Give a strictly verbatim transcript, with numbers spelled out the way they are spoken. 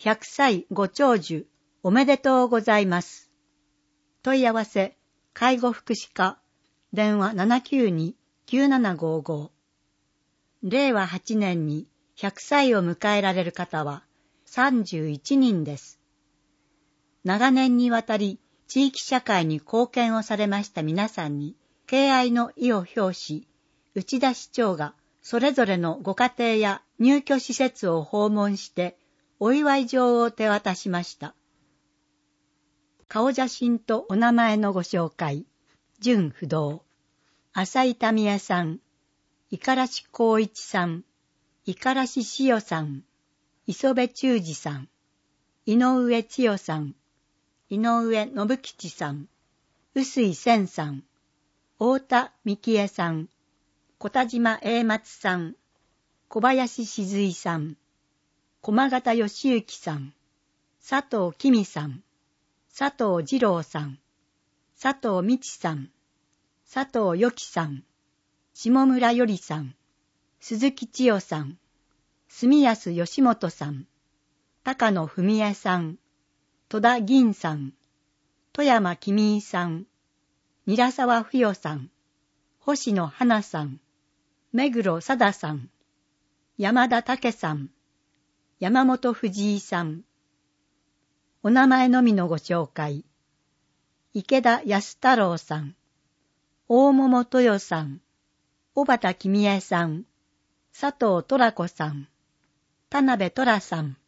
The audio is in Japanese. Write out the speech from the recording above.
ひゃくさいご長寿おめでとうございます。問い合わせ、介護福祉課、電話 ななきゅうに きゅうななごーごー。れいわはちねんにひゃくさいを迎えられる方はさんじゅういちにんです。長年にわたり地域社会に貢献をされました皆さんに敬愛の意を表し、内田市長がそれぞれのご家庭や入居施設を訪問してお祝い状を手渡しました。顔写真とお名前のご紹介。純不動、浅井民江さん、五十嵐光一さん、五十嵐しよさん、磯部忠二さん、井上千代さん、井上信吉さん、臼井千さん、太田幹恵さん、小田島栄松さん、小林静井さん、駒形義行さん、佐藤紀美さん、佐藤二郎さん、佐藤美智さん、佐藤由紀さん、下村よりさん、鈴木千代さん、住安義元さん、高野文江さん、戸田銀さん、富山君井さん、韮沢不代さん、星野花さん、目黒貞さん、山田武さん、山本藤井さん。お名前のみのご紹介。池田康太郎さん、大桃豊さん、小畑君江さん、佐藤虎子さん、田辺虎さん、